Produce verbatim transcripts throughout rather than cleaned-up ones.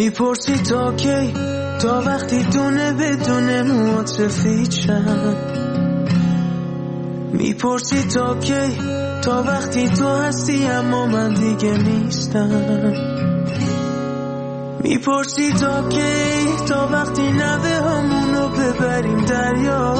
میپرسی تا کی، تا وقتی دونه بدونه موات سفیدشم. میپرسی تا کی، تا وقتی تو هستی اما من دیگه نیستم. میپرسی تا کی، تا وقتی نوه همونو ببریم دریا.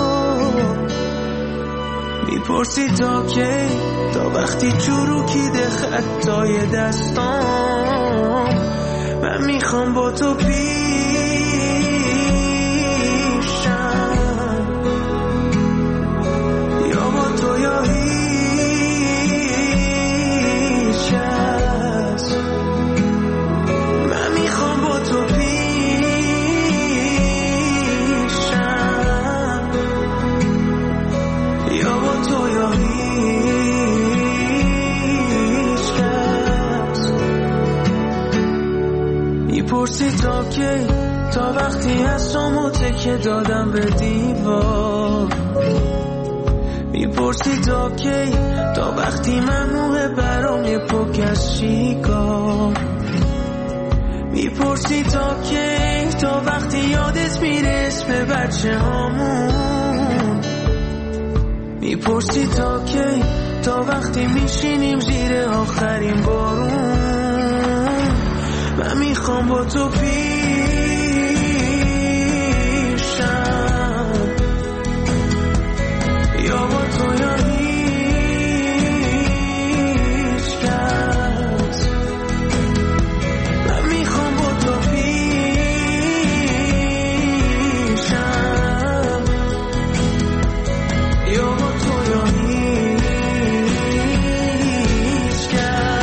میپرسی تا کی، تا وقتی چروکیده خطای دستام. من میخوام با تو پیشم، یا با تو یا هیچ کس. من میخوام با تو پیشم، یا با تو یا هیچ کس. میپرسی تا کی، تا وقتی هستم و تکه دادم به دیوار. میپرسی تا کی، تا وقتی ممنوعه برام یه پک از شیکار. میپرسی تا کی، تا وقتی یادت میره اسم بچه هامون. میپرسی تا کی، تا وقتی میشینیم زیر آخرین بارون. من میخوام با تو پیشم، یا با تو یا هیچ کس. من میخوام با تو پیشم، یا با تو یا هیچ کس.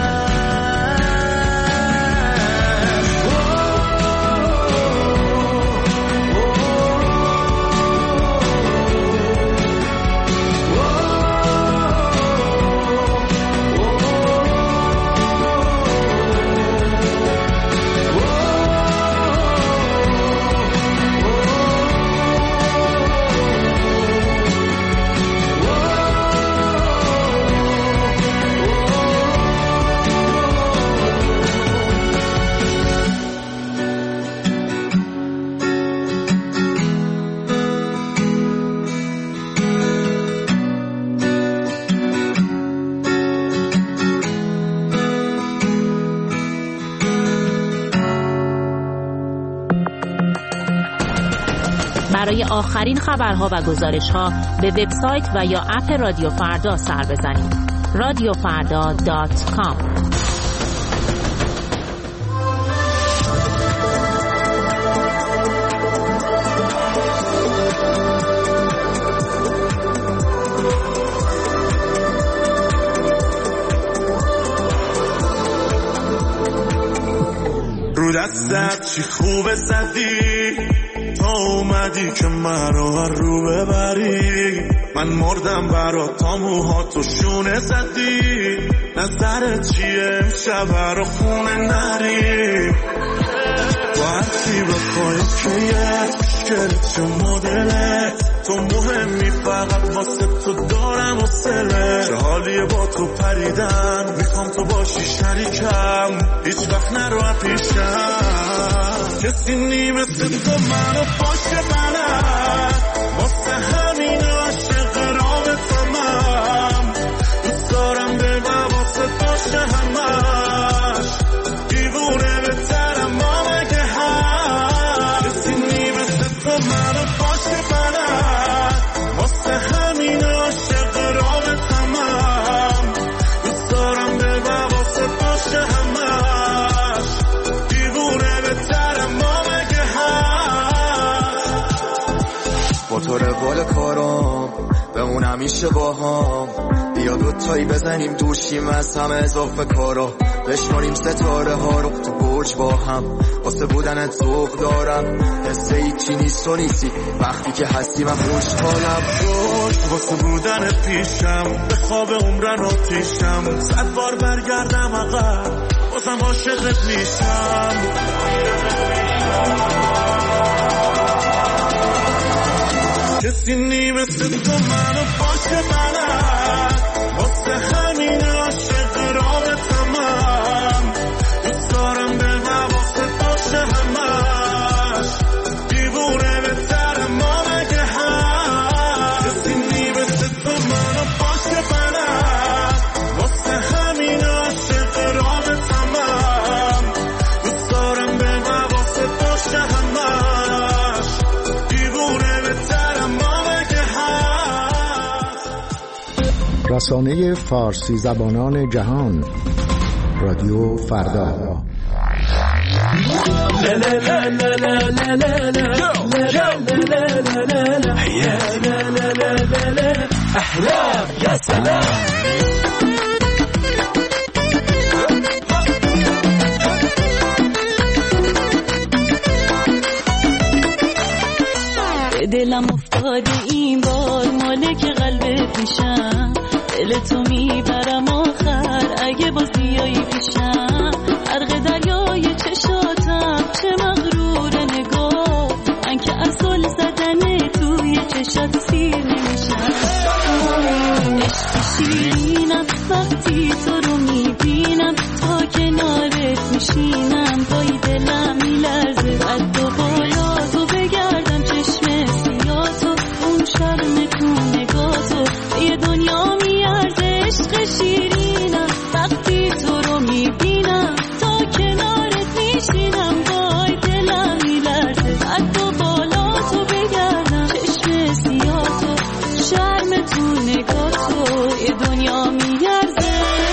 برای آخرین خبرها و گزارش‌ها به وبسایت و یا اپ رادیو فردا سر بزنید. رادیو فردا دات کام. رو دستت چی خوبه زدی، تا اومدی که مرا رو ببری. من مردم برات تا موهاتو شونه زدی. نظرت چیه امشب رو خونه نری. تو هرچی بخوای که یه مشکلت چه مدلت، تو مهمی فقط واسه تو دارم حوصله. چه حالیه با تو پریدن، میخوام تو باشی شریکم، هیچ وقت نرو پیشم. کسی نیمثل تو منو پشت منم، واسه همین عاشق رابطمم. دوست دارم به واسه پشت همش، دیوونه بهترم ما مگه هم. کسی نیمثل تو منو پشت منم، واسه همین عاشق رابطمم. دوست دارم به واسه پشت همش، دیوونه بهترم ما مگه هم. با تو روال کارم بمون همیشه با هم. بیا دوتایی بزنیم دوشیم از همه اضافه کارا. بشماریم ستاره ها رو تو برج با هم. واسه بودنت ذوق دارم، حس هیچی نیست و نیستی. وقتی که هستی من خوشحالم. واسه بودن پیشم به خواب عمرن آتیشم. صد بار برگردم عقب بازم عاشقت میشم. کسی نیمثل تو منو پشت منم، واسه همین عاشق رابطمم. دوست دارم به واسه پشت رسانه فارسی زبانان جهان، رادیو فردا. احلام یا سلام. دلم افتاده این بار مالک قلب پیشم، دل تو میبرم آخر اگه باز بیایی پیشم. غرق دریای چشاتم چه مغرور نگاه، من که اصل زدن توی چشات سیر نمیشم. عشق شیرینم وقتی تو رو میبینم، تا کنارت میشینم پای دلم میلرزه. قد و بالا تو بگردم چشم سیاتو، اون شرم تو نگاتو یه دنیا میارزه. عشق شیرینم وقتی تو رو میبینم، تا کنارت میشینم پای دلم میلرزه. قد و بالا تو بگردم چشم سیاتو، شرم تو نگاتو یه دنیا میارزه.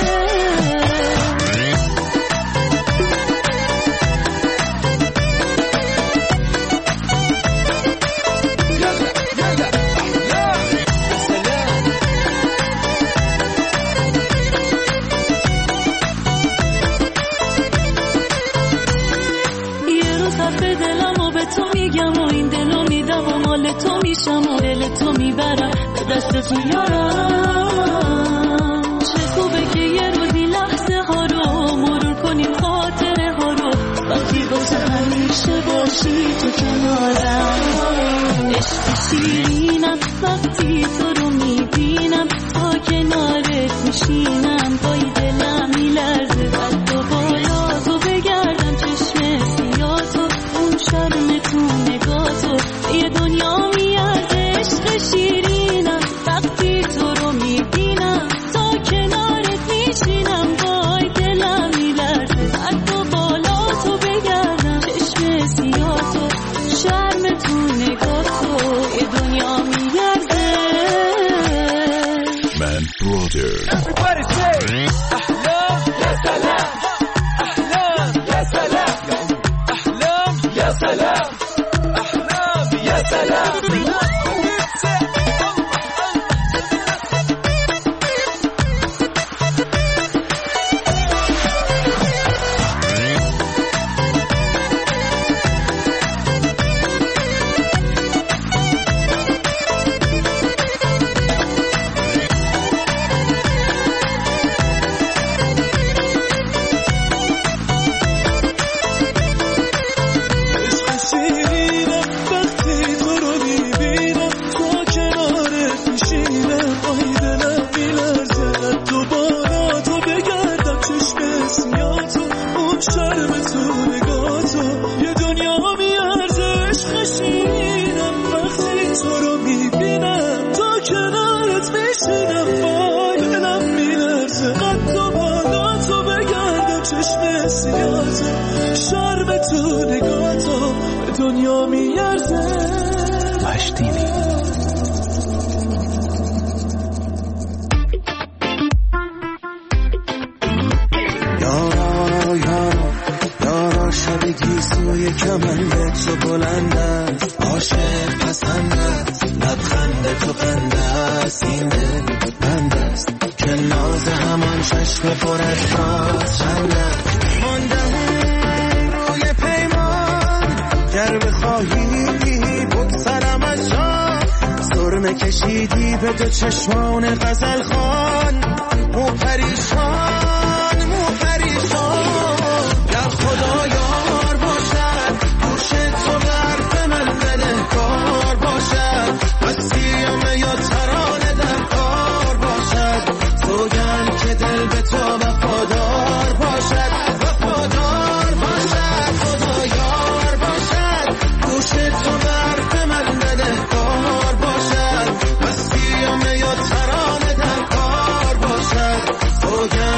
تو میشم و دل تو میبرم به دستت میارم. چه خوبه که یه روزی لحظه ها رو مرور کنیم، خاطره ها رو وقتی واسه همیشه باشی تو کنارم. عشق شیرینم وقتی تو رو میبینم، تا کنارت میشینم پای دلم میلرزه. قد و بالا تو بگردم چشم سیاتو، اون شرم تو نگاتو یه دنیا میارزه. عشق شیرینم وقتی تو رو میبینم، تا کنارت میشینم پای دلم میلرزه. قد و بالا تو بگردم چشم سیاتو، شرم تو نگاتو یه دنیا میارزه. من برادر Everybody say احلام یا سلام. احلام یا سلام. احلام یا سلام. احلام یا سلام. کشیدی به دو چشمان غزل خان، مو پریشان مو پریشان. گر خدا یار باشد گوش تو به حرف من بده کار باشد، مسیم یا ترانه در کار باشد. سوگند که دل به تو وفادار باشد، وفادار باشد. خدا یار باشد گوش تو به حرف من بده کار باشد، مسیم یا ترانه در کار باشد. سوگند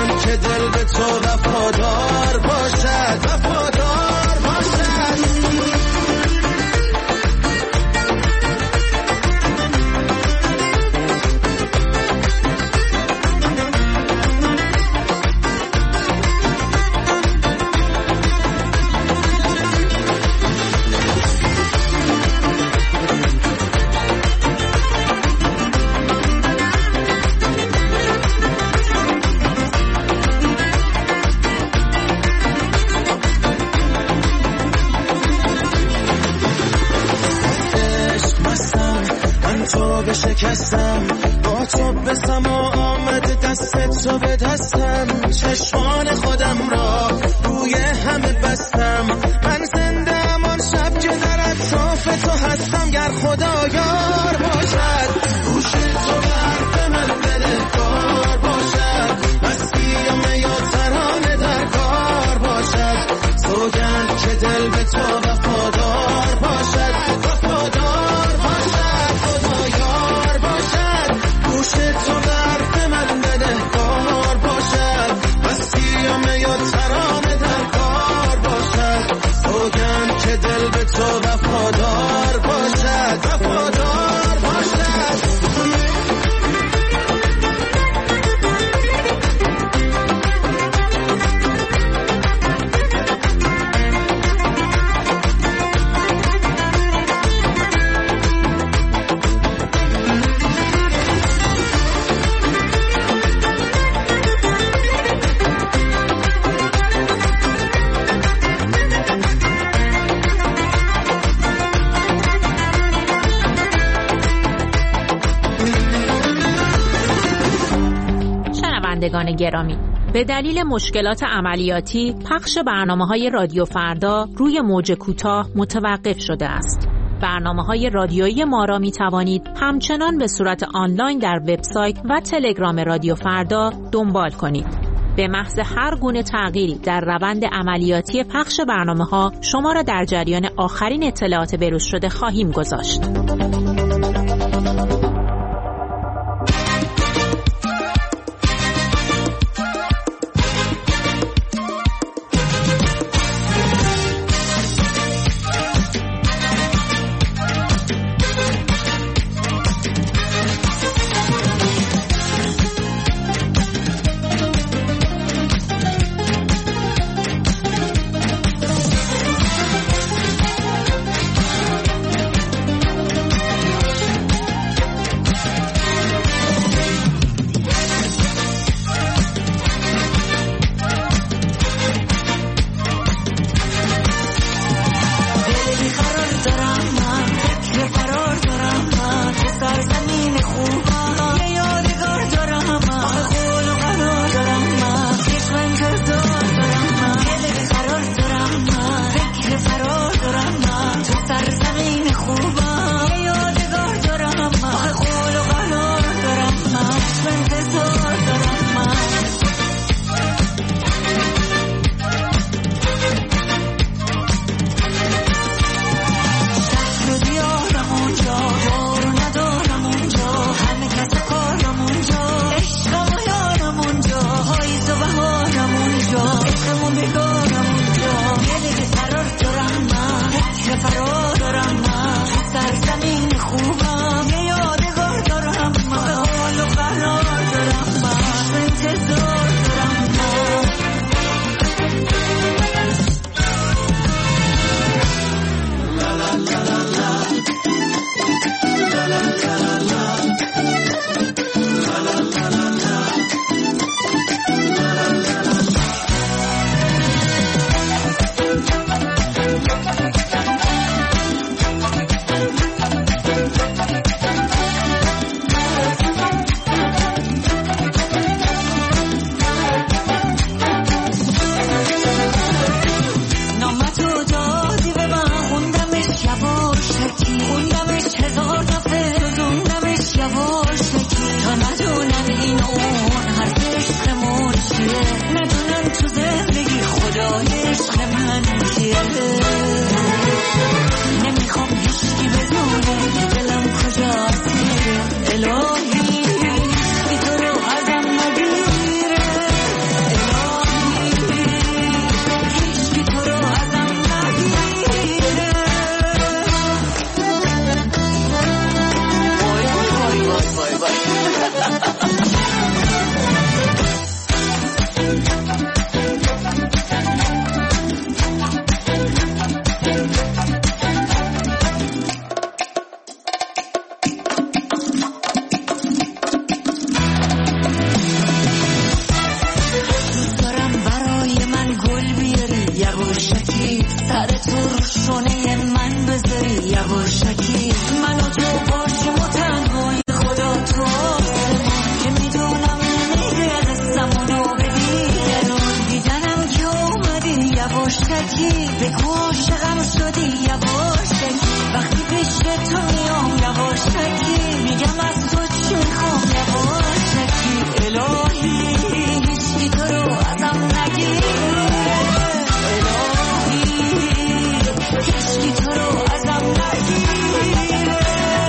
به سما آمده دست تو به دستم، چشمان خودم را روی همه بستم. من زنده ام آن شب که در اطراف تو هستم، گر خدا یار باشد گوش تو به حرف من بدهکار باشد، مستی یا می و ترانه در کار باشد، سوگند که دل به تو وفادار باشد، وفادار باشد، خدا یار باشد گوش تو به حرف من بدهکار باشد، مستی یا می و ترانه در کار باشد، سوگند که دل به تو وفادار باشد، وفادار باشد. شنوندگان گرامی، به دلیل مشکلات عملیاتی پخش برنامه‌های رادیو فردا روی موج کوتاه متوقف شده است. برنامه‌های رادیویی ما را می‌توانید همچنان به صورت آنلاین در وبسایت و تلگرام رادیو فردا دنبال کنید. به محض هر گونه تغییری در روند عملیاتی پخش برنامه‌ها شما را در جریان آخرین اطلاعات بروز شده خواهیم گذاشت. یواشکی بگو عاشقم شدی یواشکی وقتی پیش تو میام یواشکی میگم از تو چی میخوام یواشکی الهی هیچکی تو رو ازم نگیره الهی هیچکی تو رو ازم نگیره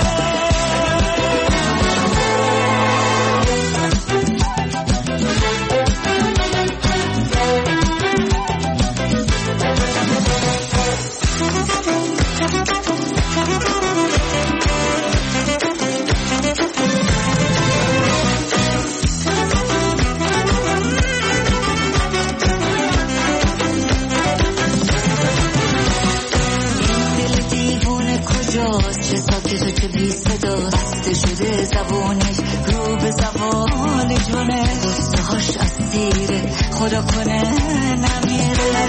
چه ساکت چه بی صدا بسته شده زبانش رو به زبان جونه دوستهاش اسیره خدا کنه نمیره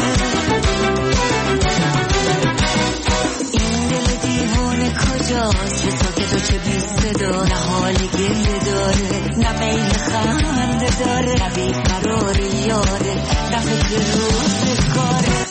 این دل دیوونه کجاست چه ساکت و چه بی صدا نه حال گله داره نه میل خنده داره نه بیقرار یاره نه فکر روز کاره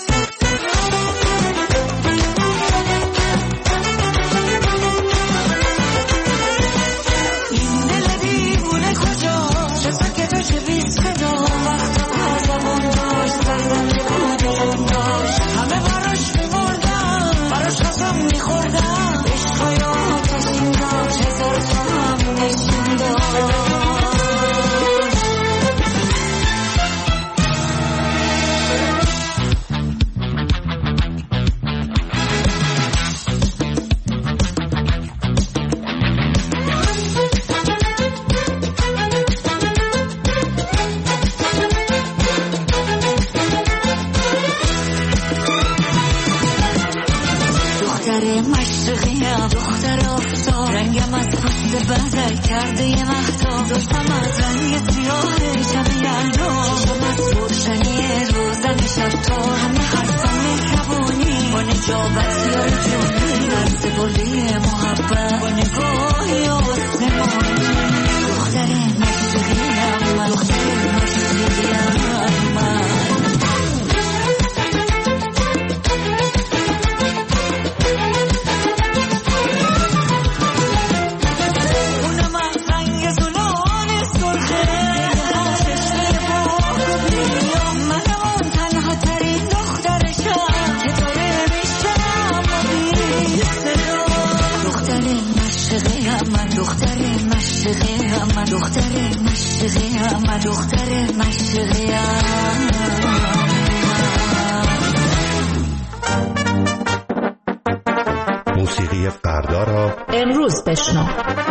موسیقی فردا را امروز بشنو.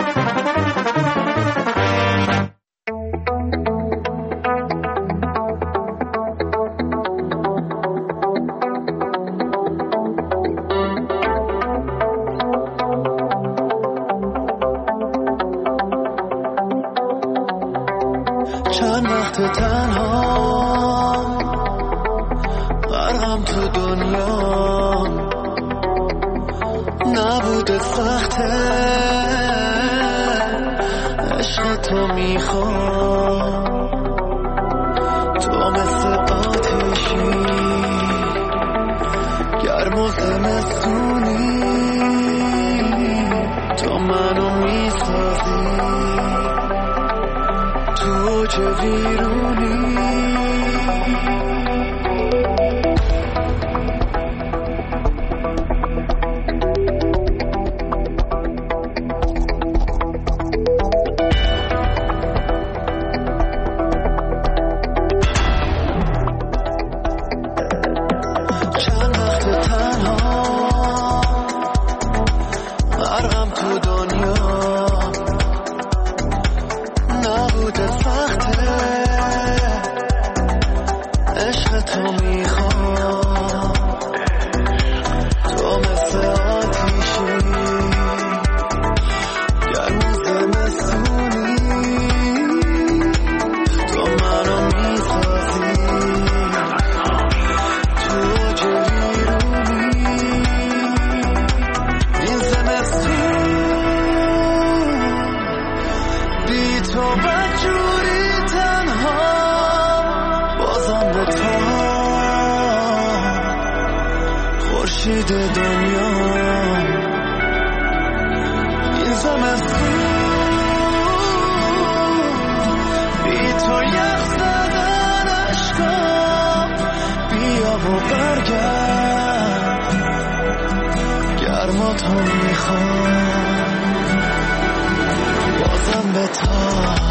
چند وقت تنها غرقم تو دنیا نبوده سخته عشق تو میخوام تو مثل آتیشی گرم و زمستونی تو منو میسازی تو چه ویرونی خورشید دنیا این زمستون بی تو یخ زدن عشقا بیا و برگرد گرما تو میخوام بازم به تاب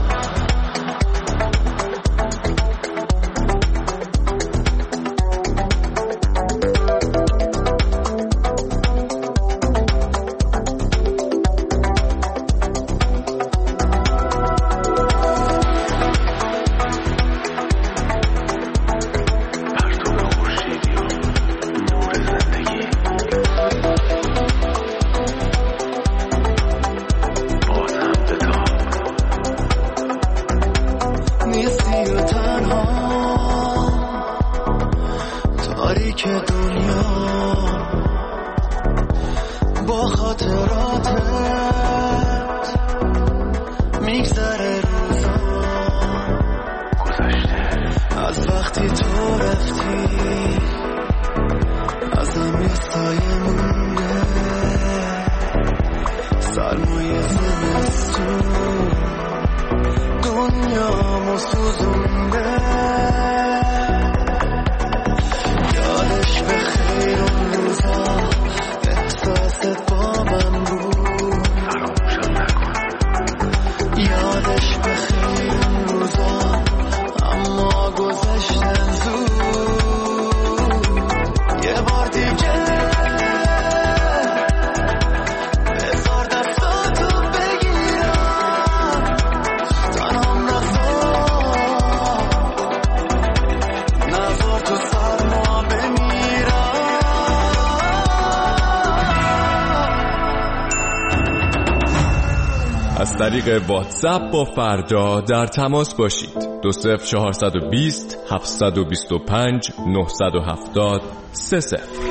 از طریق واتساپ با فردا در تماس باشید. دو صفر چهارصد و بیست هفتصد و بیست و پنج نهصد و هفتاد سه صفر.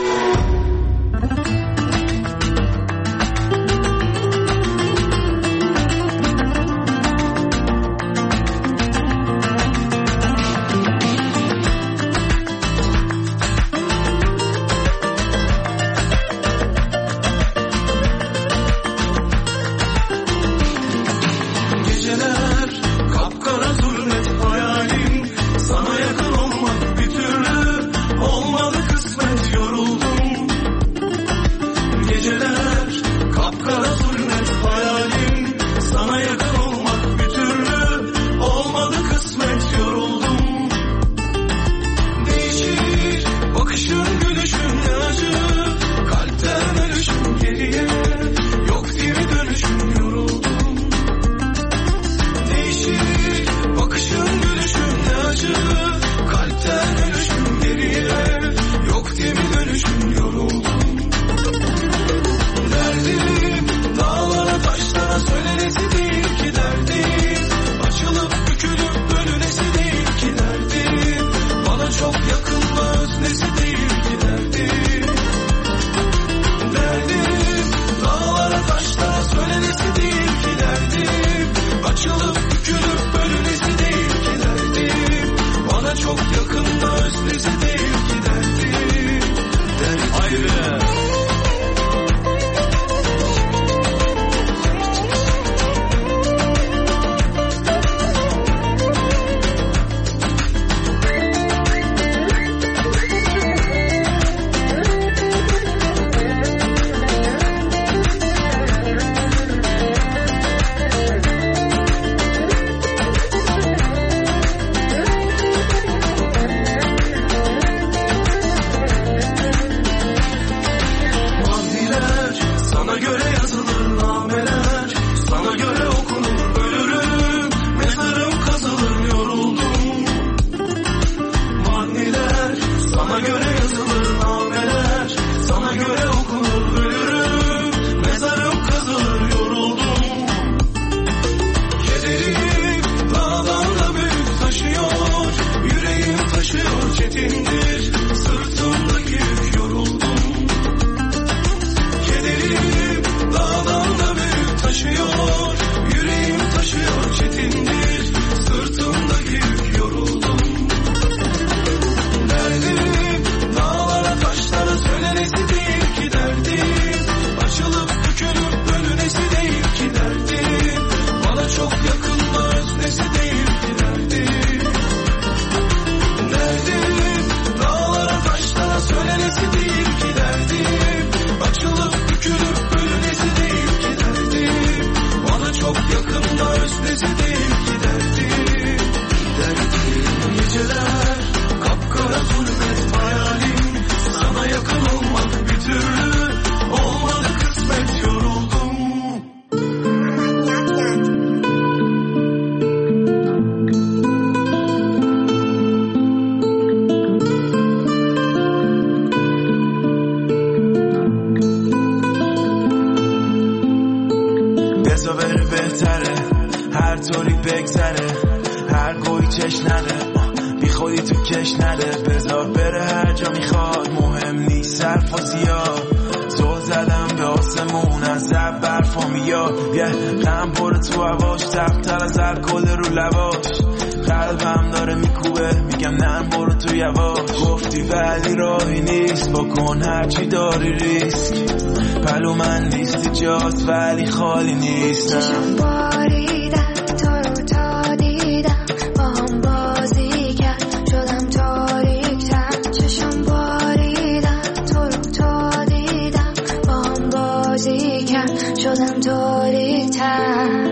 کجا بره بهتره، هر طوری بگذره، هر گوی چش نده، بی خودی تو کش نده، بذار بره هر جا میخواد، مهم نیست صرف و زیاد. زل زدم به آسمون از زب برفا میاد، یه غم پر تو هواش، تبتر از الکل رو لباش، قلبم داره میکوبه میگم نه برو تو یواش. گفتی ولی راهی نیست، بکن هرچی داری ریسک، پلو من نیستی جاست ولی خالی نیستم. چشم باریدم تو رو تا دیدم، با هم بازی کرد شدم تاریکتر. چشم باریدم تو رو تا دیدم، با هم بازی کرد شدم تاریکتر.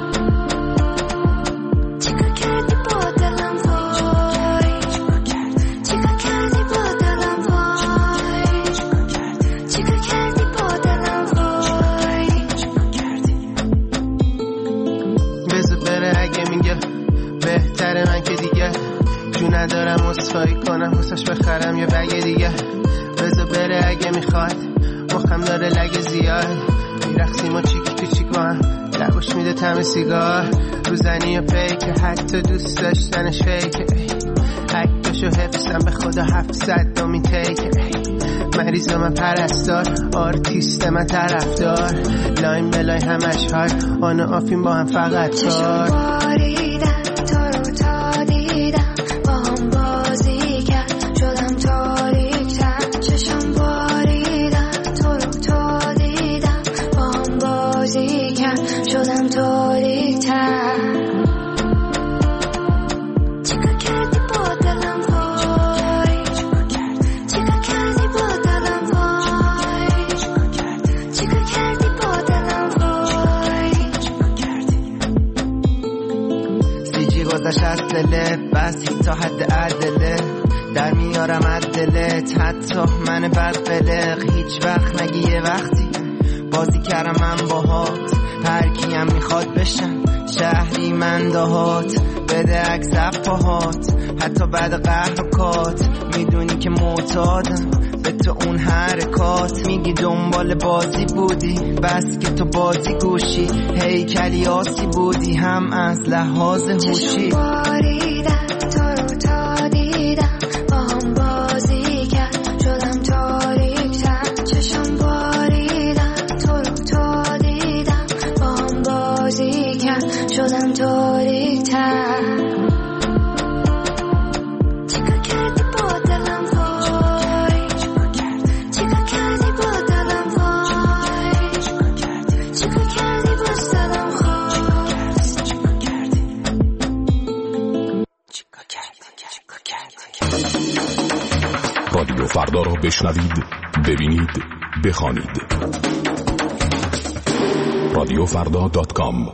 ندارم اصفایی کنم حساش بخرم یه بگه دیگه، بذار بره اگه میخواد، مخم داره لگه زیاد، میرخسیم و چیکی تو چیک با هم، لباش میده تم سیگار، روزنی و پیکه، حتی دوست داشتنش فیکه، عکتاشو حفظم به خدا هفتصد دومین تیکه، مریض من پرستار، آرتیست من طرفدار، لاین بلای همش های آن و آفیم با هم فقط کار. بس تا حد عدله در میارم عدلت، حتی من بدقلق هیچ وقت نگی یه وقتی بازی کردم من باهات، هر کیم میخواد بشم شهری من دهات، بده عکس پاهات حتی بعد قهرکات، میدونی که معتادم به تو اون حرکات، میگی دنبال بازی بودی بس که تو بازی گوشی، هیکلی آسی بودی هم از لحاظ هوشی. شدم تاریک‌تر. چیکار کردی با دلم وای، چیکار کردی با دلم وای، چیکار کردی با سلام خواست، چیکار کردی چیکار کردی چیکار کردی. رادیو فردا رو بشنوید، ببینید، بخوانید. رادیو فردا دات کام.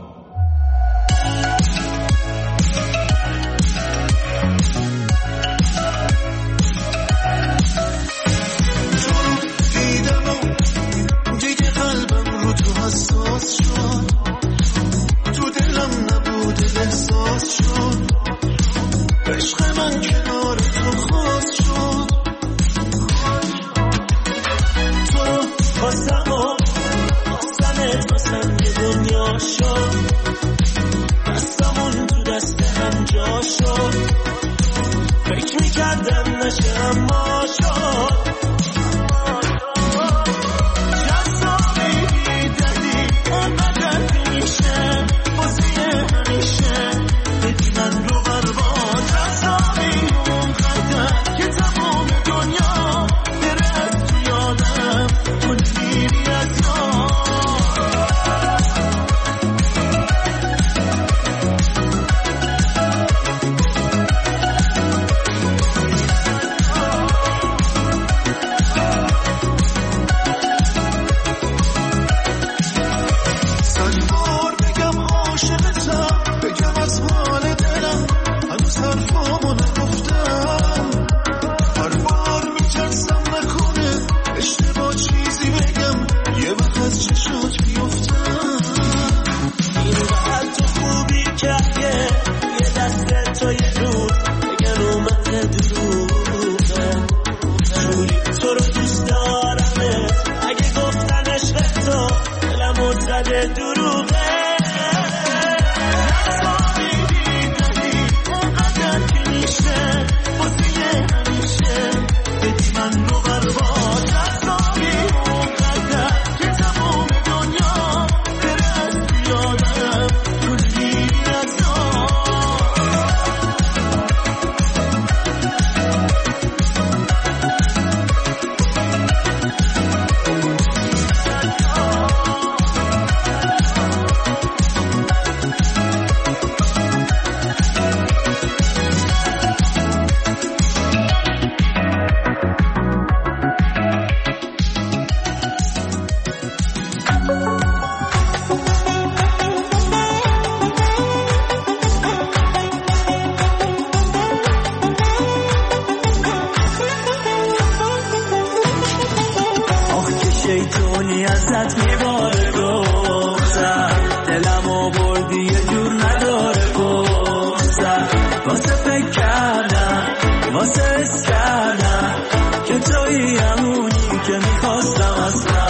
ازت میباره دختر، دلمو بردی یه جور نداره گفتر، واسه فکر کردم واسه حس کردم که تویی همونی که میخواستم اصلا.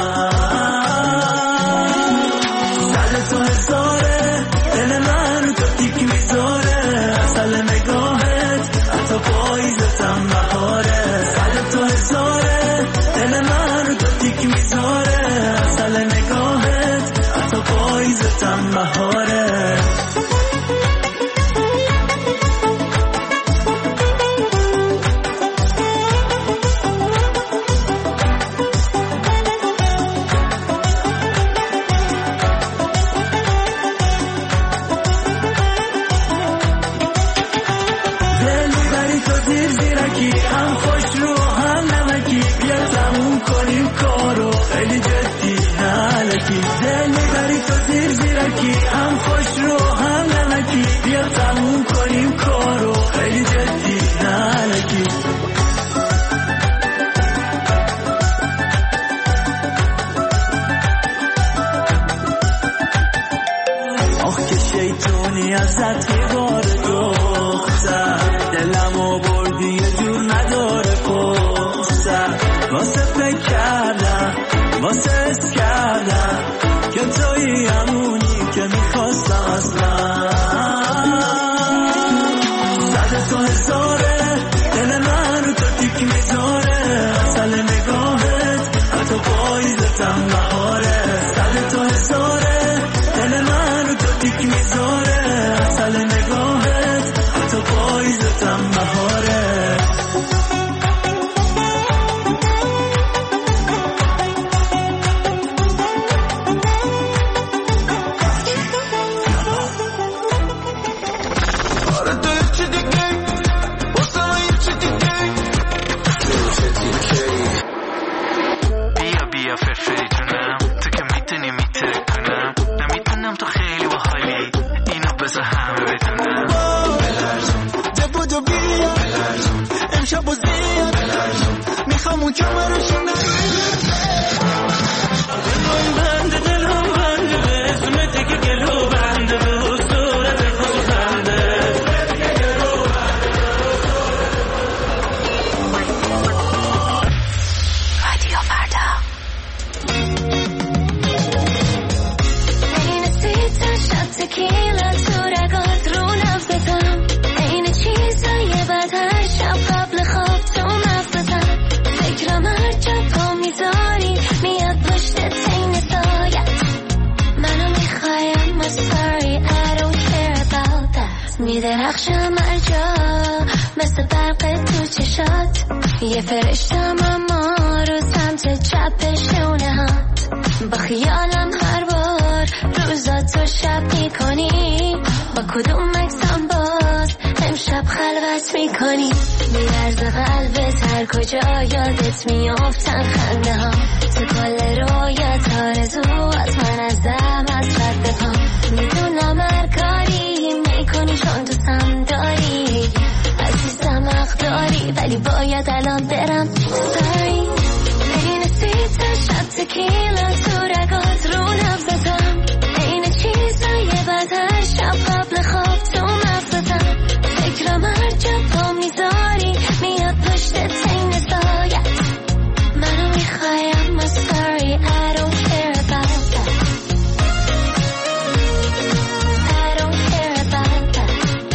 صد تو هزاره دل من تو تیک میذاره، اصل نگاهت حتی پاییزتم بهاره. صد تو هزاره دل من تو تیک میذاره، اصل نگاهت حتی پاییزتم بهاره. ازت میباره دختر، دلمو بردی یه جور نداره پختر، واسه فکر کردم واسه حس کردم که تویی همونی که میخواستم اصلا. صد تو هزاره دل من رو تو تیک میذاره، اصل نگاهت حتی پاییزتم بهاره. صد تو هزاره دل من رو تو تیک میذاره، اصل نگاهت حتی پاییزتم بهاره. میدرخشم ارجا مثل برق تو چشات، یه فرشتم اما رو سمت چپ شونه هات. با خیالم هر بار روزا تو شب میکنی، با کدوم مکسم باز امشب خلوت میکنی. میرز قلبت هر کجا یادت میافتن خنده ها، تو کل رویت آرزوات من از دمت رد پا. میدونم هر کاری میکنی چون دوستم داری، عزیزم حق داری ولی باید الان برم. ساری این سیت شب تکیلا تو رگات رو نبزدم، این چیزای بد هر شب قبل خواب تو مغزتم. فکرم هر جا پا میذاری میاد پشت تین سایت، منو میخوایم. I'm sorry I don't care about that. I don't care about that.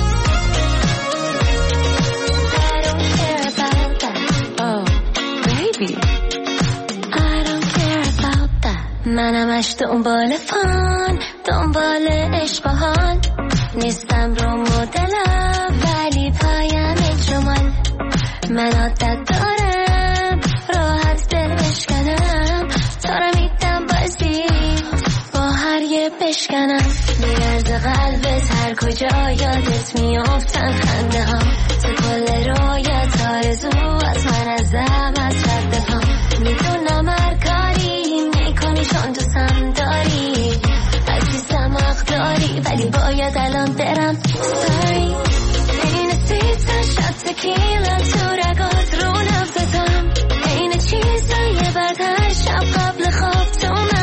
I don't care about that. Oh baby I don't care about that. منمش دنبال فان، دنبال عشق و حال، نیستم رو مدلم ولی پایم جمال. من عادت دارم راحت دل بشکنم، تا رو میدم بازی با هر یه بشکنم. میرز قلبت هر کجا یادت میافتن خنده ها، تو کل رویت آرزوات من از دمت رد پا. میدونم هر کاری میکنی چون دوستم داری، عزیزم حق داری ولی باید الان برم. Sorry این سیتا شب تکیلا تو رگات رو نبزدم، این چیزای بد هر شب قبل خواب تو من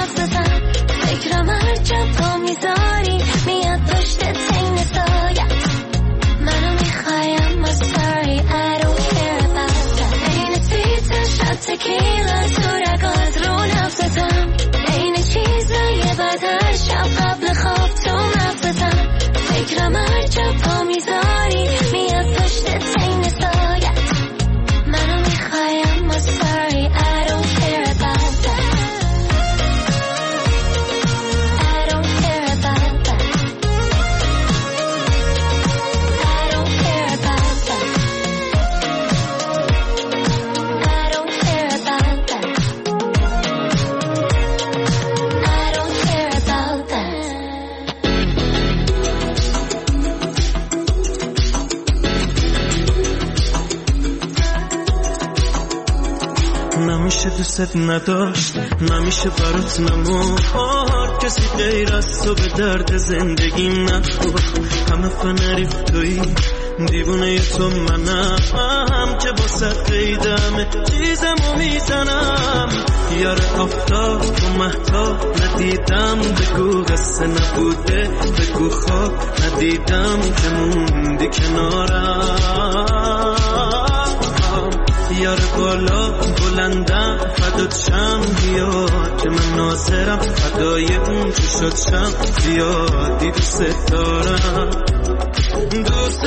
نمیشه دوست نداشت، نمیشه برات نمار، کسی غیر از تو به درد زندگیم نخور. همه فنریف توی دیوونه تو منم که با صد قیدم چیزمو میزنم. یار آفتاب و مهتاب ندیدم، بگو قصه نبوده، بگو خواب ندیدم که موندی کنارم. یار بالا بلندم فدات شم، بیاد که من ناظرم فدای اون که شد شم. زیادی دوست دارم، دوست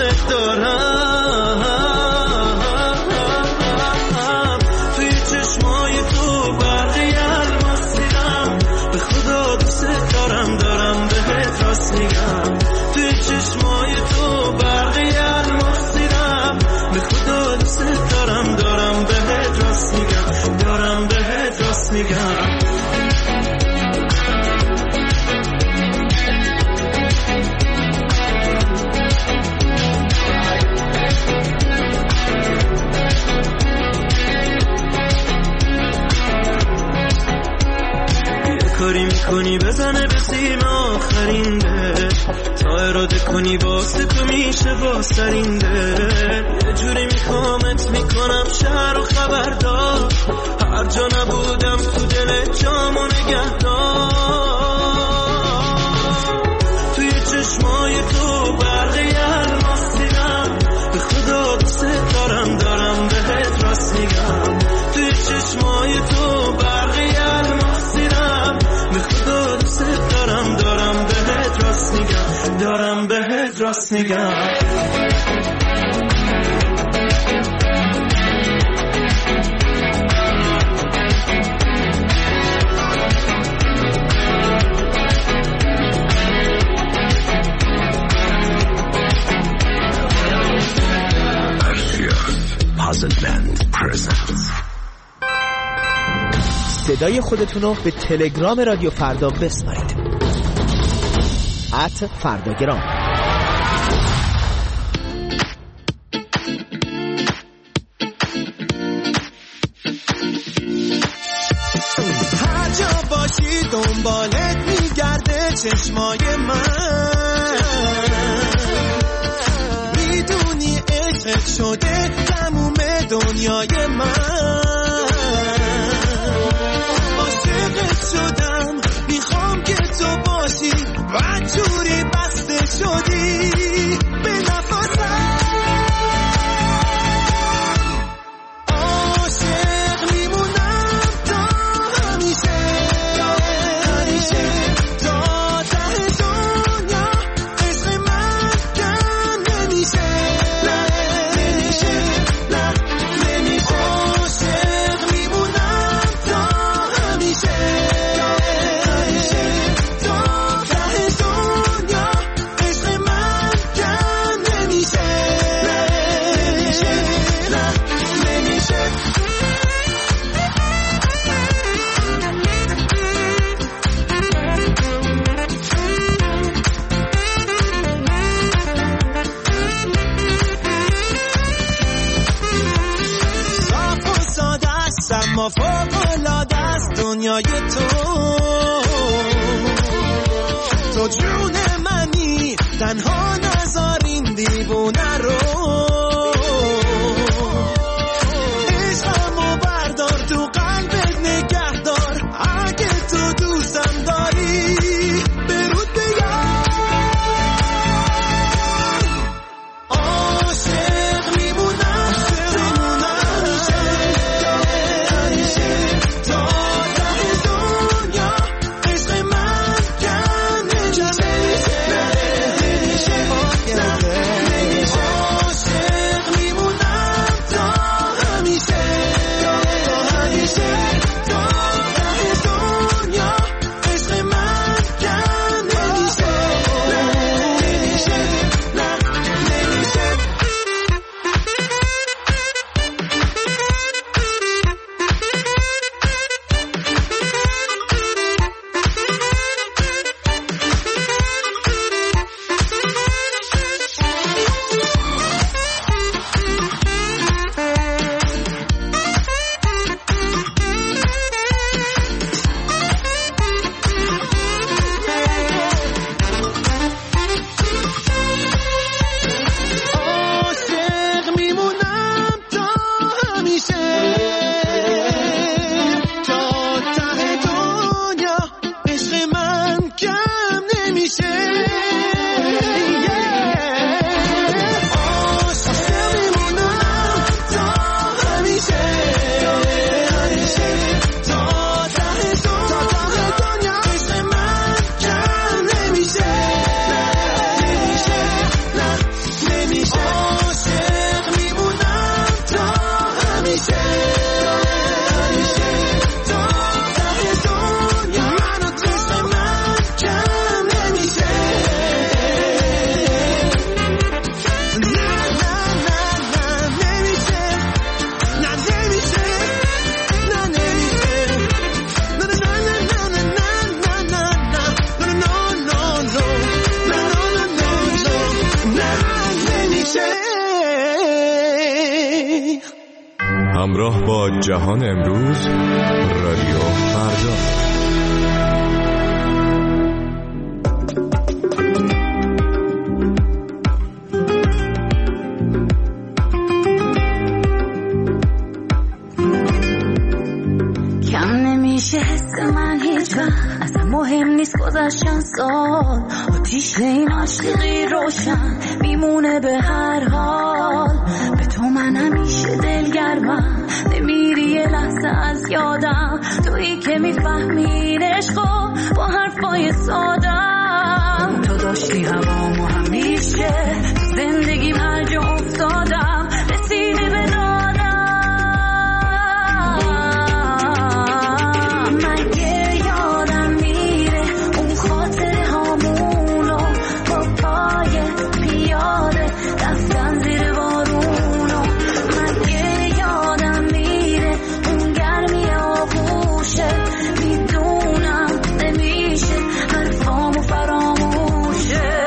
دارم. توی چشمای تو برقی الماس دیدم، به خدا دوست دارم، دارم بهت راست میگم. توی چشمای تو برقی الماس دیدم، به خدا دوست دارم، دارم بهت راست میگم، دارم بهت راست میگم. کاری میکنی بزنه به سیم آخرین ده، تا اراده کنی واسه تو میشه واسرین ده. یه جوری میخوامت میکنم شهر و خبردار، هر جا نبودم تو دل جامو نگهدار. توی چشمای تو برقی الماس دیدم، به خدا دوست دارم، دارم بهت راست میگم. توی چشمای تو برقی الماس دیدم، به خدا دوست دارم، دارم بهت راست میگم، دارم بهت راست میگم. صدای خودتون رو به تلگرام رادیو فردا بسپارید. ات فرداگرام. هر جا باشی دنبالت میگرده چشمای من، میدونی عشقت شده تموم دنیای من. شدم میخوام که تو باشی و جوری بسته شدی به نفسم. عاشق میمونم تا همیشه، همیشه تا ته دنیا. عشق من کم نمیشه، نمیشه، نمیشه. عاشق میمونم تا همیشه. اما فوق‌العاده است دنیای تو، تو جون منی تنها نذار این دیوونه رو. عشقمو بردار تو قلبت نگه دار، اگه تو دوستم داری برود بگم. عاشق میمونم، عاشق همیشه تا ته دنیا عشق من کم نمیشه. همراه با جهان امروز، رادیو فردا. کم نمیشه حس من هیچ وقت، اصلا مهم نیست گذشتن سال، آتیش این عاشقی روشن میمونه به هر حال. به تو من همیشه دلگرمم، نمیری یه لحظه از یادم، تویی که میفهمین عشقو با حرفای سادم. تو داشتی هوامو همیشه، تو زندگی هر جا افتادم رسیدی به دادم. مگه یادم میره اون خاطر هامونو با پای پیاده رفتن زیر بارونو. مگه یادم میره اون گرمی آغوشه، میدونم نمیشه حرفامو فراموشه.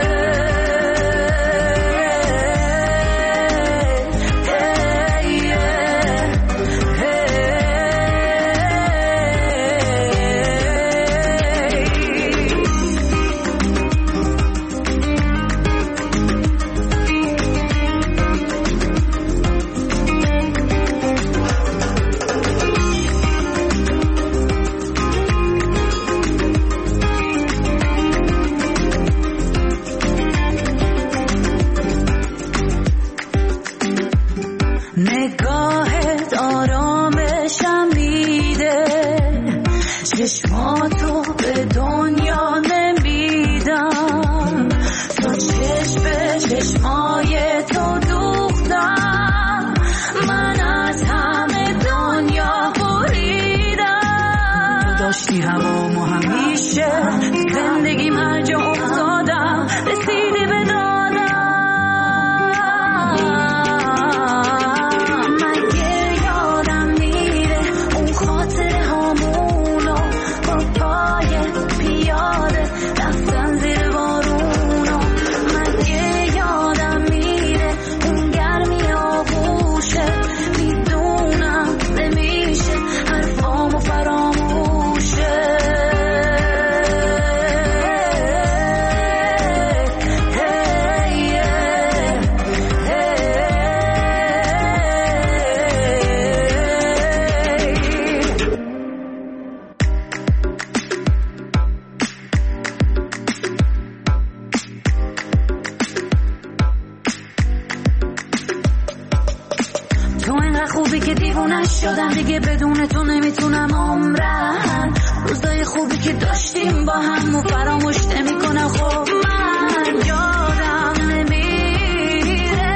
نگاهت آرامشم میده، چشماتو به دنیا نمیدم، تا چشم به چشمای تو دوختم، من از همه دنیا بریدم. تو داشتی هوامو همیشه، زندگی هر جا افتادم رسیدی به دادم. خوبی که دیوونه شدم دیگه، بدون تو نمیتونم عمرم. روزای خوبی که داشتیم با هم و فراموش نمیکنم. خب من یادم نمیره،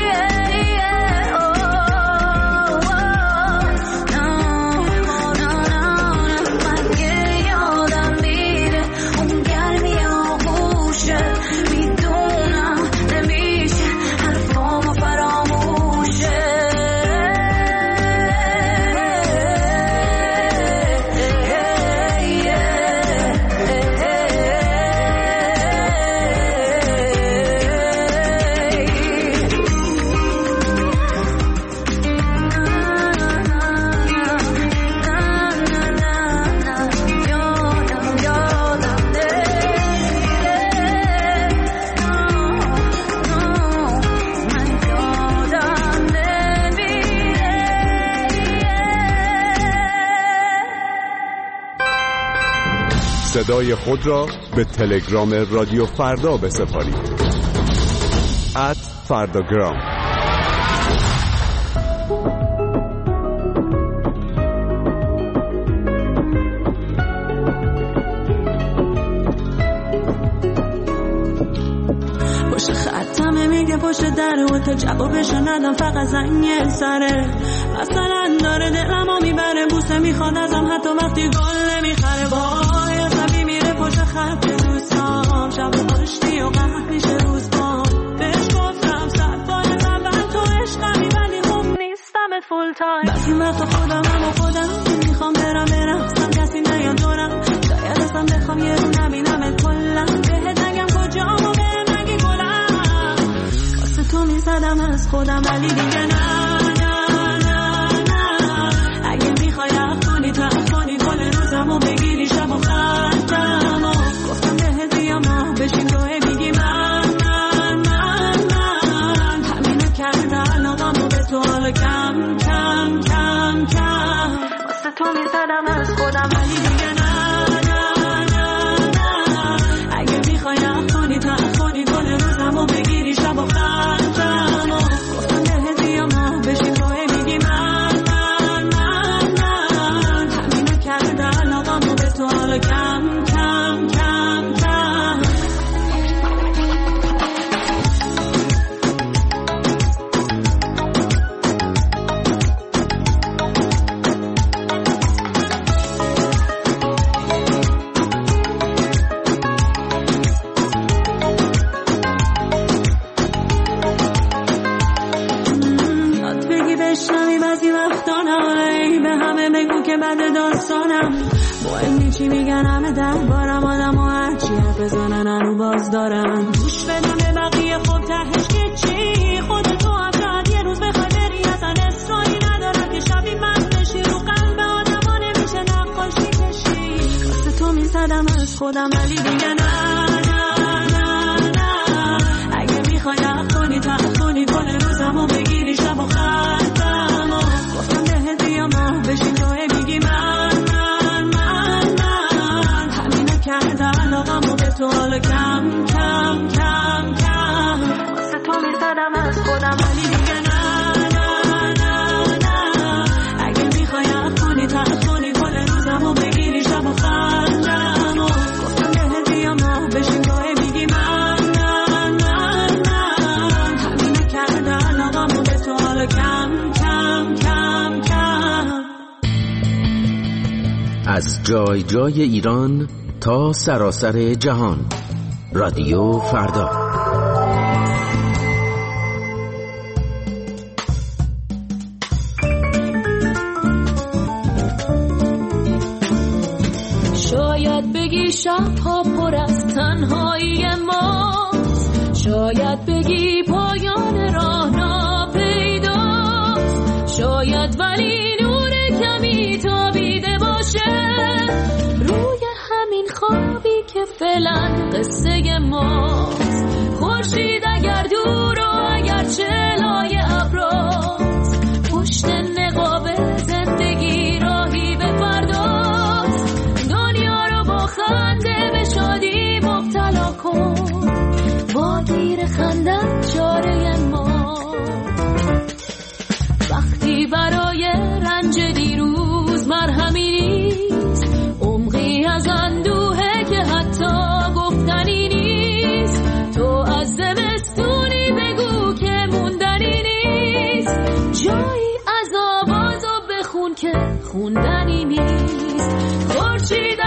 مگه یادم میره اون گرمی آغوشه، میدونم نمیشه حرفامو فراموشه. صدای خود را به تلگرام رادیو فردا بسپارید. ات فرداگرام. پشت خطمه میگه پشت دره و تا جوابشو ندم فقط زنگ سره. مثلا داره دلمو میبره بوسه میخواد ازم حتی وقتی گل نمیخره. وای عصبی میره پشت خط دوستام شب پشتی و قهر میشه روز بام. بهش گفتم صد بار اول تو عشقمی ولی خوب نیستم فول تایم. بعضی وقتا خودم هم و خودم میخوام برم برقصم کسی نیاد دورم. شاید اصلا بخوام یه رو نبینمت کلا بهت نگم کجام و بهم نگی گلم. واسه تو میزدم از خودم ولی دیگه نه نه نه نه. اگه میخوای عفو کنی تو عفو کنی گل روزم و بگیری شب و خندم و گفتم بهت بیام ما بشین توه میگی من من من من. همینو کرده علاقم و به تو حالا کم کم کم کم. واسه تو میزدم از خودم ولی دیگه نه نه نه نه. اگه میخوای عفو کنی تو عفو کنی گل روزم و بگیری شب و خندم و گفتم بهت بیام ما بشین توه میگی من من من من. همینو کرده علاقم و به تو حالا کم کم کم کم. یاد بگی بشنوی بعضی وقتا نه به همه بگو که بده داستانم. مهم چی میگن همه دربارم آدم و هرچی حرف بزنن هنو باز دارن. گوش بدم به بقیه خب تهش که چی. خودتو هم شاید یه روز بخوای بری اصلا اصراری ندارم که شبی من بشی رو قلب آدم ها نمیشه نقاشی کشی. واسه تو میزدم از خودم ولی دیگه نه نه نه نه. اگه میخوای عفو کنی تو عفو کنی گل روزم و بگیری شب و خندم و گفتم بهت بیام ما بشین توه میگی من من من من. همینو کرده علاقم و به تو حالا کم کم کم کم. واسه تو میزدم از خودم ولی دیگه نه نه نه نه. اگه میخوای عفو کنی تو عفو کنی گل روزم و بگیری شب و خندم و گفتم بهت بیام ما بشین توه میگی من من من من. همینو کرده علاقم و به تو حالا کم کم کم کم. از جای جای ایران تا سراسر جهان. رادیو فردا. شاید بگی شبها پر از تنهایی ماست. شاید بگی پایان راه ناپیداست. شاید ولی نور کمی تابیده باشه روی همین خوابی که فعلا قصه ماست. خورشید اگر دور و اگر چلای ابراست پشت نقاب زندگی راهی به فرداست. دنیا رو با خنده به شادی مبتلا کن با تیر خندن چاره ما. وقتی برای رنج دیروز مرهمی نیست عمقی از اندوهه که حتی گفتنی نیست. تو از زمستونی بگو که موندنی نیست. جایی از آواز و بخون که خوندنی نیست. خورشید